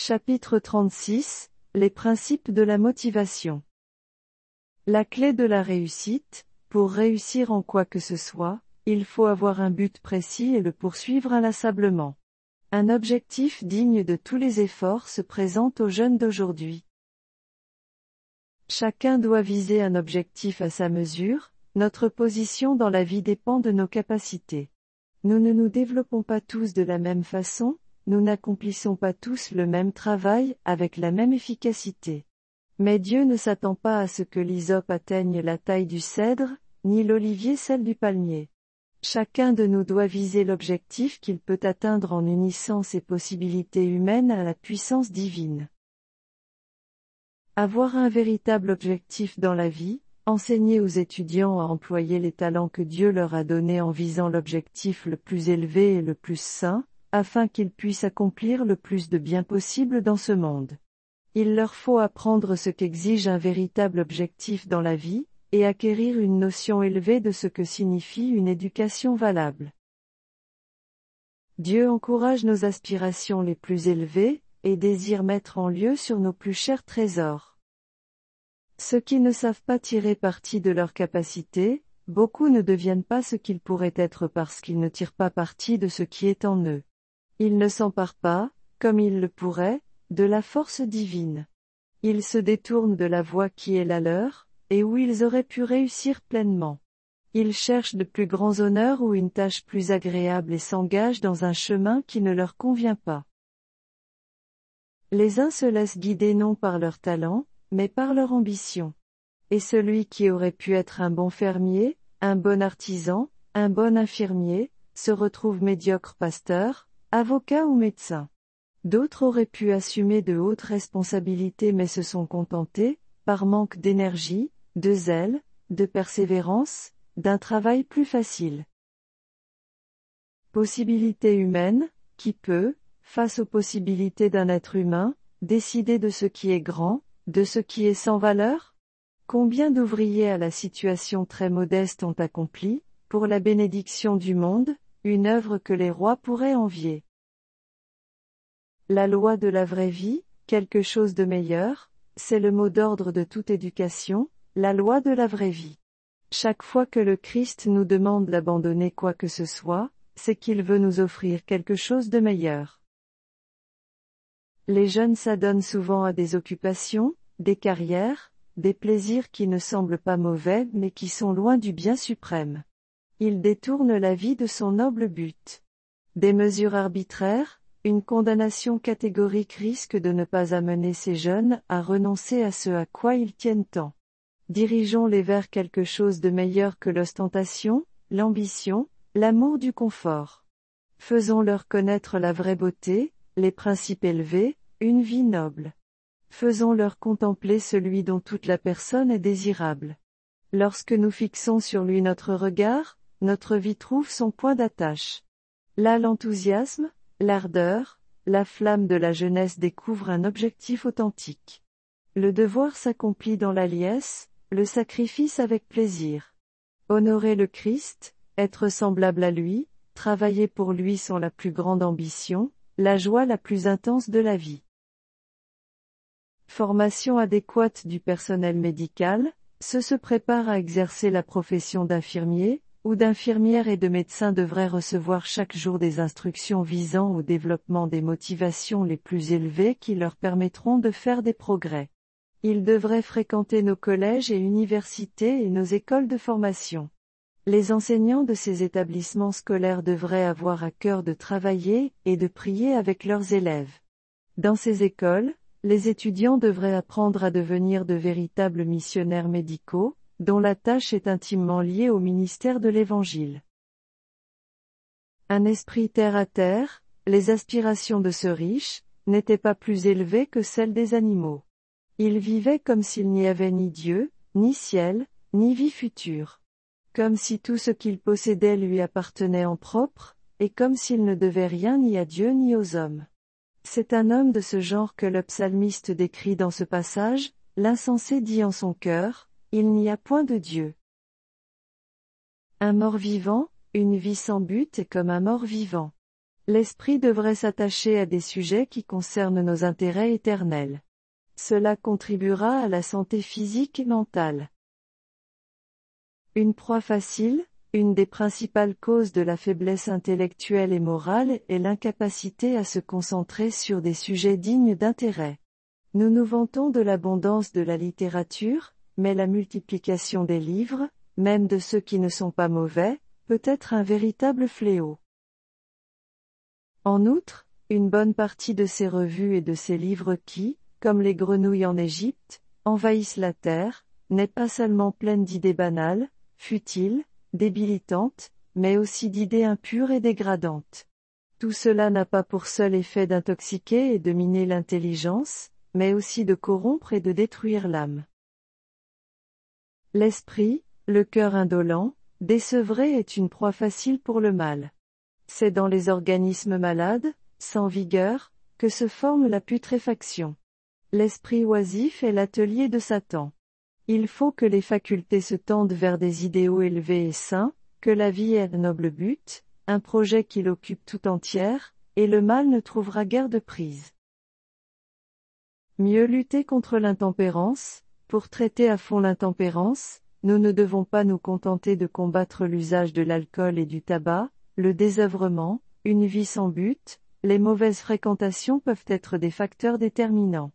Chapitre 36, les principes de la motivation. La clé de la réussite, pour réussir en quoi que ce soit, il faut avoir un but précis et le poursuivre inlassablement. Un objectif digne de tous les efforts se présente aux jeunes d'aujourd'hui. Chacun doit viser un objectif à sa mesure, notre position dans la vie dépend de nos capacités. Nous ne nous développons pas tous de la même façon, nous n'accomplissons pas tous le même travail, avec la même efficacité. Mais Dieu ne s'attend pas à ce que l'hysope atteigne la taille du cèdre, ni l'olivier celle du palmier. Chacun de nous doit viser l'objectif qu'il peut atteindre en unissant ses possibilités humaines à la puissance divine. Avoir un véritable objectif dans la vie, enseigner aux étudiants à employer les talents que Dieu leur a donnés en visant l'objectif le plus élevé et le plus saint, afin qu'ils puissent accomplir le plus de bien possible dans ce monde. Il leur faut apprendre ce qu'exige un véritable objectif dans la vie, et acquérir une notion élevée de ce que signifie une éducation valable. Dieu encourage nos aspirations les plus élevées, et désire mettre en lieu sur nos plus chers trésors. Ceux qui ne savent pas tirer parti de leurs capacités, beaucoup ne deviennent pas ce qu'ils pourraient être parce qu'ils ne tirent pas parti de ce qui est en eux. Ils ne s'emparent pas, comme ils le pourraient, de la force divine. Ils se détournent de la voie qui est la leur, et où ils auraient pu réussir pleinement. Ils cherchent de plus grands honneurs ou une tâche plus agréable et s'engagent dans un chemin qui ne leur convient pas. Les uns se laissent guider non par leur talent, mais par leur ambition. Et celui qui aurait pu être un bon fermier, un bon artisan, un bon infirmier, se retrouve médiocre pasteur, avocat ou médecin. D'autres auraient pu assumer de hautes responsabilités mais se sont contentés, par manque d'énergie, de zèle, de persévérance, d'un travail plus facile. Possibilité humaine, qui peut, face aux possibilités d'un être humain, décider de ce qui est grand, de ce qui est sans valeur? Combien d'ouvriers à la situation très modeste ont accompli, pour la bénédiction du monde, une œuvre que les rois pourraient envier? La loi de la vraie vie, quelque chose de meilleur, c'est le mot d'ordre de toute éducation, la loi de la vraie vie. Chaque fois que le Christ nous demande d'abandonner quoi que ce soit, c'est qu'il veut nous offrir quelque chose de meilleur. Les jeunes s'adonnent souvent à des occupations, des carrières, des plaisirs qui ne semblent pas mauvais mais qui sont loin du bien suprême. Ils détournent la vie de son noble but. Des mesures arbitraires, une condamnation catégorique risque de ne pas amener ces jeunes à renoncer à ce à quoi ils tiennent tant. Dirigeons-les vers quelque chose de meilleur que l'ostentation, l'ambition, l'amour du confort. Faisons-leur connaître la vraie beauté, les principes élevés, une vie noble. Faisons-leur contempler celui dont toute la personne est désirable. Lorsque nous fixons sur lui notre regard, notre vie trouve son point d'attache. Là l'enthousiasme, l'ardeur, la flamme de la jeunesse découvre un objectif authentique. Le devoir s'accomplit dans la liesse, le sacrifice avec plaisir. Honorer le Christ, être semblable à lui, travailler pour lui sont la plus grande ambition, la joie la plus intense de la vie. Formation adéquate du personnel médical, ceux se préparent à exercer la profession d'infirmier, ou d'infirmière et de médecin devraient recevoir chaque jour des instructions visant au développement des motivations les plus élevées qui leur permettront de faire des progrès. Ils devraient fréquenter nos collèges et universités et nos écoles de formation. Les enseignants de ces établissements scolaires devraient avoir à cœur de travailler et de prier avec leurs élèves. Dans ces écoles, les étudiants devraient apprendre à devenir de véritables missionnaires médicaux, dont la tâche est intimement liée au ministère de l'Évangile. Un esprit terre à terre, les aspirations de ce riche, n'étaient pas plus élevées que celles des animaux. Il vivait comme s'il n'y avait ni Dieu, ni ciel, ni vie future. Comme si tout ce qu'il possédait lui appartenait en propre, et comme s'il ne devait rien ni à Dieu ni aux hommes. C'est un homme de ce genre que le psalmiste décrit dans ce passage, l'insensé dit en son cœur, il n'y a point de Dieu. Un mort vivant, une vie sans but est comme un mort vivant. L'esprit devrait s'attacher à des sujets qui concernent nos intérêts éternels. Cela contribuera à la santé physique et mentale. Une proie facile, une des principales causes de la faiblesse intellectuelle et morale est l'incapacité à se concentrer sur des sujets dignes d'intérêt. Nous nous vantons de l'abondance de la littérature, mais la multiplication des livres, même de ceux qui ne sont pas mauvais, peut être un véritable fléau. En outre, une bonne partie de ces revues et de ces livres qui, comme les grenouilles en Égypte, envahissent la terre, n'est pas seulement pleine d'idées banales, futiles, débilitantes, mais aussi d'idées impures et dégradantes. Tout cela n'a pas pour seul effet d'intoxiquer et de miner l'intelligence, mais aussi de corrompre et de détruire l'âme. L'esprit, le cœur indolent, désevré est une proie facile pour le mal. C'est dans les organismes malades, sans vigueur, que se forme la putréfaction. L'esprit oisif est l'atelier de Satan. Il faut que les facultés se tendent vers des idéaux élevés et sains, que la vie ait un noble but, un projet qui l'occupe tout entière, et le mal ne trouvera guère de prise. Mieux lutter contre l'intempérance. Pour traiter à fond l'intempérance, nous ne devons pas nous contenter de combattre l'usage de l'alcool et du tabac, le désœuvrement, une vie sans but, les mauvaises fréquentations peuvent être des facteurs déterminants.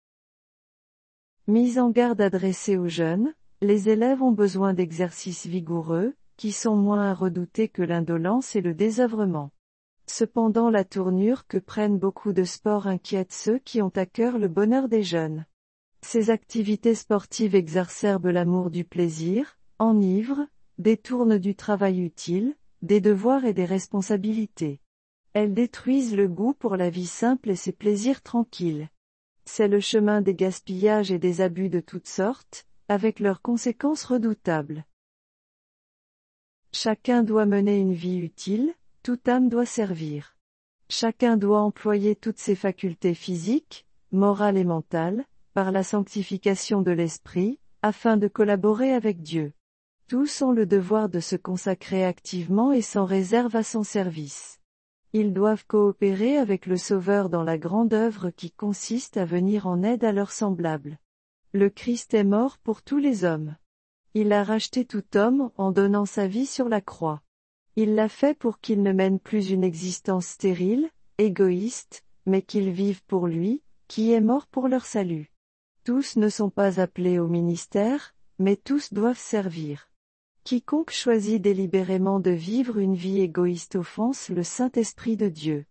Mise en garde adressée aux jeunes, les élèves ont besoin d'exercices vigoureux, qui sont moins à redouter que l'indolence et le désœuvrement. Cependant la tournure que prennent beaucoup de sports inquiète ceux qui ont à cœur le bonheur des jeunes. Ces activités sportives exacerbent l'amour du plaisir, enivrent, détournent du travail utile, des devoirs et des responsabilités. Elles détruisent le goût pour la vie simple et ses plaisirs tranquilles. C'est le chemin des gaspillages et des abus de toutes sortes, avec leurs conséquences redoutables. Chacun doit mener une vie utile, toute âme doit servir. Chacun doit employer toutes ses facultés physiques, morales et mentales, par la sanctification de l'esprit, afin de collaborer avec Dieu. Tous ont le devoir de se consacrer activement et sans réserve à son service. Ils doivent coopérer avec le Sauveur dans la grande œuvre qui consiste à venir en aide à leurs semblables. Le Christ est mort pour tous les hommes. Il a racheté tout homme en donnant sa vie sur la croix. Il l'a fait pour qu'ils ne mènent plus une existence stérile, égoïste, mais qu'ils vivent pour lui, qui est mort pour leur salut. Tous ne sont pas appelés au ministère, mais tous doivent servir. Quiconque choisit délibérément de vivre une vie égoïste offense le Saint-Esprit de Dieu.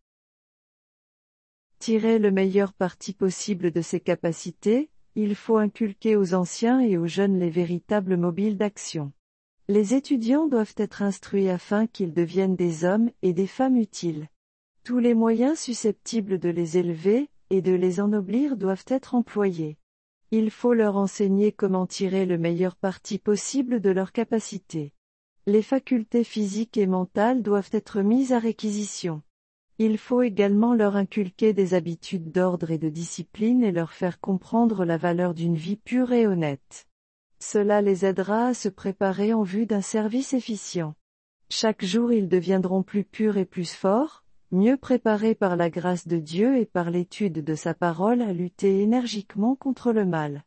Tirer le meilleur parti possible de ses capacités, il faut inculquer aux anciens et aux jeunes les véritables mobiles d'action. Les étudiants doivent être instruits afin qu'ils deviennent des hommes et des femmes utiles. Tous les moyens susceptibles de les élever et de les ennoblir doivent être employés. Il faut leur enseigner comment tirer le meilleur parti possible de leurs capacités. Les facultés physiques et mentales doivent être mises à réquisition. Il faut également leur inculquer des habitudes d'ordre et de discipline et leur faire comprendre la valeur d'une vie pure et honnête. Cela les aidera à se préparer en vue d'un service efficient. Chaque jour ils deviendront plus purs et plus forts, mieux préparés par la grâce de Dieu et par l'étude de sa parole à lutter énergiquement contre le mal.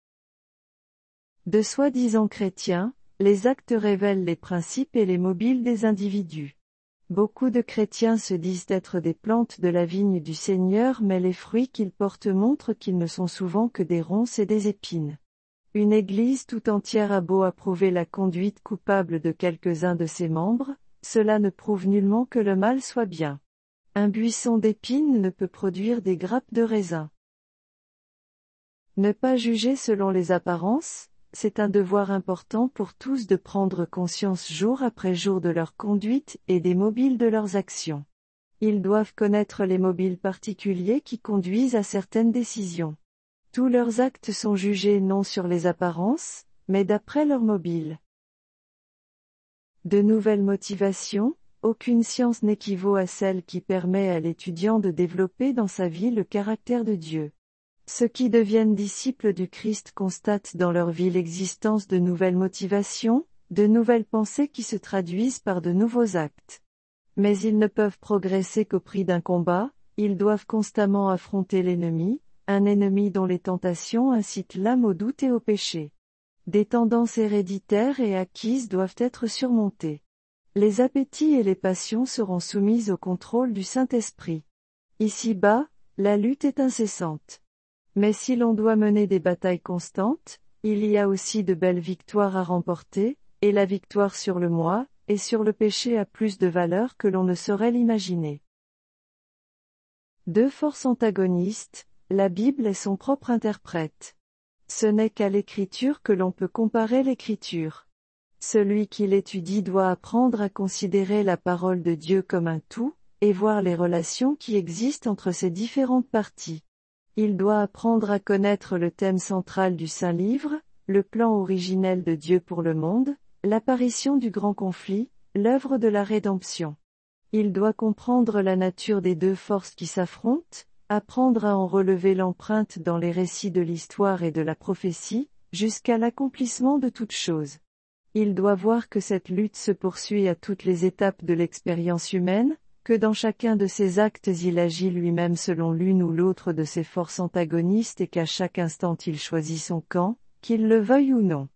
De soi-disant chrétiens, les actes révèlent les principes et les mobiles des individus. Beaucoup de chrétiens se disent être des plantes de la vigne du Seigneur mais les fruits qu'ils portent montrent qu'ils ne sont souvent que des ronces et des épines. Une église tout entière a beau approuver la conduite coupable de quelques-uns de ses membres, cela ne prouve nullement que le mal soit bien. Un buisson d'épines ne peut produire des grappes de raisin. Ne pas juger selon les apparences, c'est un devoir important pour tous de prendre conscience jour après jour de leur conduite et des mobiles de leurs actions. Ils doivent connaître les mobiles particuliers qui conduisent à certaines décisions. Tous leurs actes sont jugés non sur les apparences, mais d'après leurs mobiles. De nouvelles motivations. Aucune science n'équivaut à celle qui permet à l'étudiant de développer dans sa vie le caractère de Dieu. Ceux qui deviennent disciples du Christ constatent dans leur vie l'existence de nouvelles motivations, de nouvelles pensées qui se traduisent par de nouveaux actes. Mais ils ne peuvent progresser qu'au prix d'un combat, ils doivent constamment affronter l'ennemi, un ennemi dont les tentations incitent l'âme au doute et au péché. Des tendances héréditaires et acquises doivent être surmontées. Les appétits et les passions seront soumises au contrôle du Saint-Esprit. Ici-bas, la lutte est incessante. Mais si l'on doit mener des batailles constantes, il y a aussi de belles victoires à remporter, et la victoire sur le moi, et sur le péché a plus de valeur que l'on ne saurait l'imaginer. Deux forces antagonistes, la Bible est son propre interprète. Ce n'est qu'à l'Écriture que l'on peut comparer l'Écriture. Celui qui l'étudie doit apprendre à considérer la parole de Dieu comme un tout, et voir les relations qui existent entre ses différentes parties. Il doit apprendre à connaître le thème central du Saint-Livre, le plan originel de Dieu pour le monde, l'apparition du grand conflit, l'œuvre de la rédemption. Il doit comprendre la nature des deux forces qui s'affrontent, apprendre à en relever l'empreinte dans les récits de l'histoire et de la prophétie, jusqu'à l'accomplissement de toutes choses. Il doit voir que cette lutte se poursuit à toutes les étapes de l'expérience humaine, que dans chacun de ses actes il agit lui-même selon l'une ou l'autre de ses forces antagonistes et qu'à chaque instant il choisit son camp, qu'il le veuille ou non.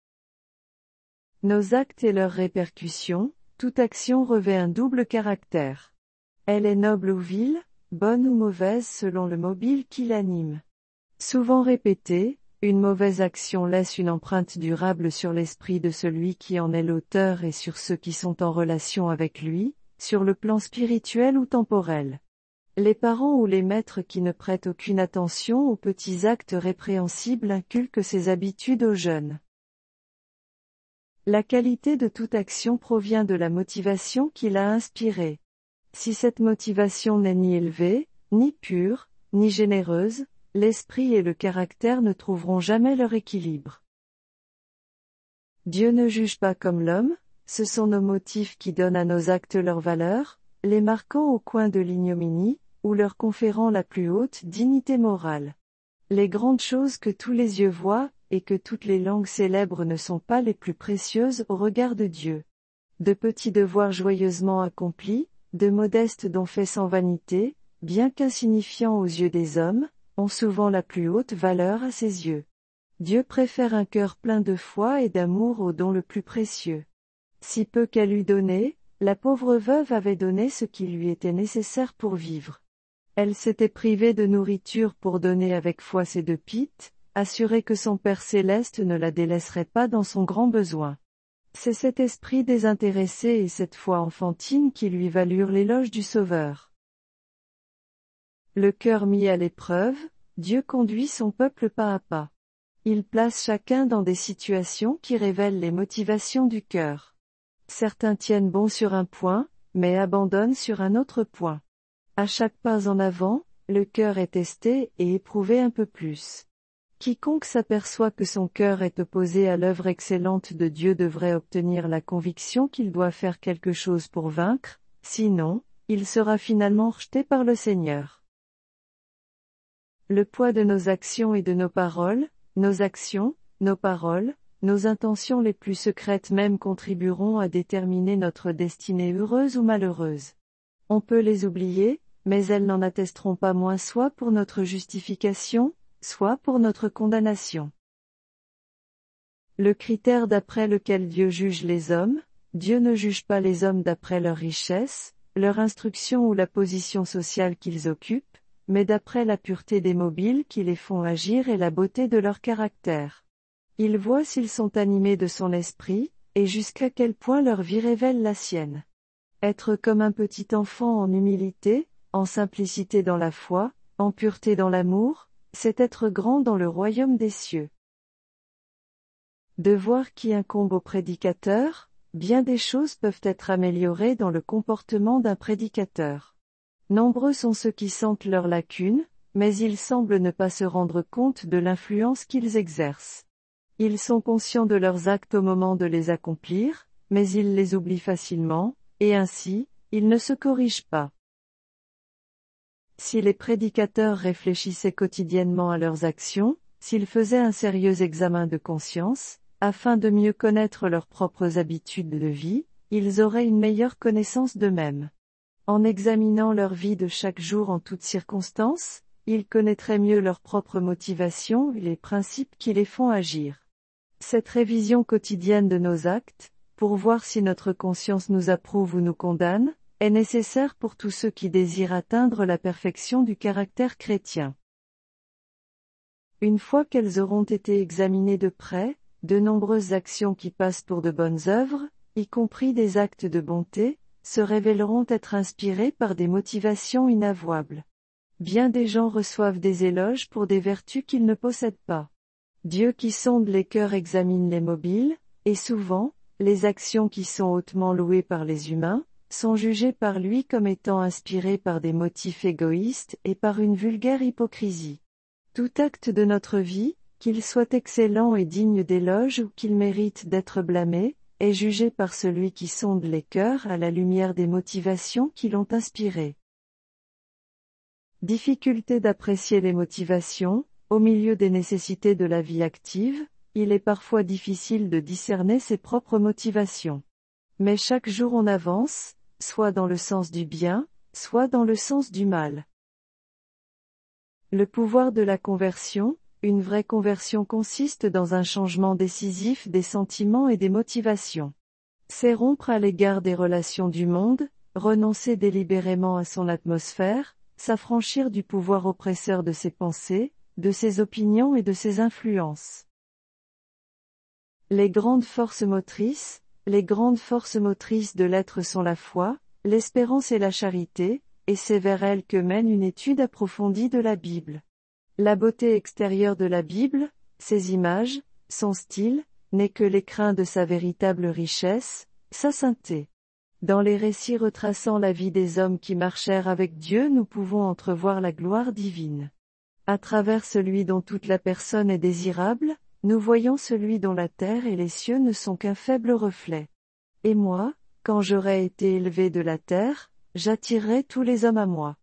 Nos actes et leurs répercussions, toute action revêt un double caractère. Elle est noble ou vile, bonne ou mauvaise selon le mobile qui l'anime. Souvent répétée, une mauvaise action laisse une empreinte durable sur l'esprit de celui qui en est l'auteur et sur ceux qui sont en relation avec lui, sur le plan spirituel ou temporel. Les parents ou les maîtres qui ne prêtent aucune attention aux petits actes répréhensibles inculquent ces habitudes aux jeunes. La qualité de toute action provient de la motivation qui l'a inspirée. Si cette motivation n'est ni élevée, ni pure, ni généreuse, l'esprit et le caractère ne trouveront jamais leur équilibre. Dieu ne juge pas comme l'homme, ce sont nos motifs qui donnent à nos actes leur valeur, les marquant au coin de l'ignominie, ou leur conférant la plus haute dignité morale. Les grandes choses que tous les yeux voient, et que toutes les langues célèbrent ne sont pas les plus précieuses au regard de Dieu. De petits devoirs joyeusement accomplis, de modestes dons faits sans vanité, bien qu'insignifiants aux yeux des hommes, ont souvent la plus haute valeur à ses yeux. Dieu préfère un cœur plein de foi et d'amour au don le plus précieux. Si peu qu'elle eût donné, la pauvre veuve avait donné ce qui lui était nécessaire pour vivre. Elle s'était privée de nourriture pour donner avec foi ses 2 pites, assurée que son Père céleste ne la délaisserait pas dans son grand besoin. C'est cet esprit désintéressé et cette foi enfantine qui lui valurent l'éloge du Sauveur. Le cœur mis à l'épreuve, Dieu conduit son peuple pas à pas. Il place chacun dans des situations qui révèlent les motivations du cœur. Certains tiennent bon sur un point, mais abandonnent sur un autre point. À chaque pas en avant, le cœur est testé et éprouvé un peu plus. Quiconque s'aperçoit que son cœur est opposé à l'œuvre excellente de Dieu devrait obtenir la conviction qu'il doit faire quelque chose pour vaincre, sinon, il sera finalement rejeté par le Seigneur. Le poids de nos actions et de nos paroles, nos actions, nos paroles, nos intentions les plus secrètes même contribueront à déterminer notre destinée heureuse ou malheureuse. On peut les oublier, mais elles n'en attesteront pas moins soit pour notre justification, soit pour notre condamnation. Le critère d'après lequel Dieu juge les hommes, Dieu ne juge pas les hommes d'après leur richesse, leur instruction ou la position sociale qu'ils occupent, mais d'après la pureté des mobiles qui les font agir et la beauté de leur caractère. Il voit s'ils sont animés de son esprit, et jusqu'à quel point leur vie révèle la sienne. Être comme un petit enfant en humilité, en simplicité dans la foi, en pureté dans l'amour, c'est être grand dans le royaume des cieux. Devoir qui incombe au prédicateur, bien des choses peuvent être améliorées dans le comportement d'un prédicateur. Nombreux sont ceux qui sentent leurs lacunes, mais ils semblent ne pas se rendre compte de l'influence qu'ils exercent. Ils sont conscients de leurs actes au moment de les accomplir, mais ils les oublient facilement, et ainsi, ils ne se corrigent pas. Si les prédicateurs réfléchissaient quotidiennement à leurs actions, s'ils faisaient un sérieux examen de conscience, afin de mieux connaître leurs propres habitudes de vie, ils auraient une meilleure connaissance d'eux-mêmes. En examinant leur vie de chaque jour en toutes circonstances, ils connaîtraient mieux leurs propres motivations et les principes qui les font agir. Cette révision quotidienne de nos actes, pour voir si notre conscience nous approuve ou nous condamne, est nécessaire pour tous ceux qui désirent atteindre la perfection du caractère chrétien. Une fois qu'elles auront été examinées de près, de nombreuses actions qui passent pour de bonnes œuvres, y compris des actes de bonté, se révéleront être inspirées par des motivations inavouables. Bien des gens reçoivent des éloges pour des vertus qu'ils ne possèdent pas. Dieu qui sonde les cœurs examine les mobiles, et souvent, les actions qui sont hautement louées par les humains, sont jugées par lui comme étant inspirées par des motifs égoïstes et par une vulgaire hypocrisie. Tout acte de notre vie, qu'il soit excellent et digne d'éloge ou qu'il mérite d'être blâmé, est jugé par celui qui sonde les cœurs à la lumière des motivations qui l'ont inspiré. Difficulté d'apprécier les motivations. Au milieu des nécessités de la vie active, il est parfois difficile de discerner ses propres motivations. Mais chaque jour on avance, soit dans le sens du bien, soit dans le sens du mal. Le pouvoir de la conversion. Une vraie conversion consiste dans un changement décisif des sentiments et des motivations. C'est rompre à l'égard des relations du monde, renoncer délibérément à son atmosphère, s'affranchir du pouvoir oppresseur de ses pensées, de ses opinions et de ses influences. Les grandes forces motrices de l'être sont la foi, l'espérance et la charité, et c'est vers elles que mène une étude approfondie de la Bible. La beauté extérieure de la Bible, ses images, son style, n'est que l'écrin de sa véritable richesse, sa sainteté. Dans les récits retraçant la vie des hommes qui marchèrent avec Dieu, nous pouvons entrevoir la gloire divine. À travers celui dont toute la personne est désirable, nous voyons celui dont la terre et les cieux ne sont qu'un faible reflet. Et moi, quand j'aurai été élevé de la terre, j'attirerai tous les hommes à moi.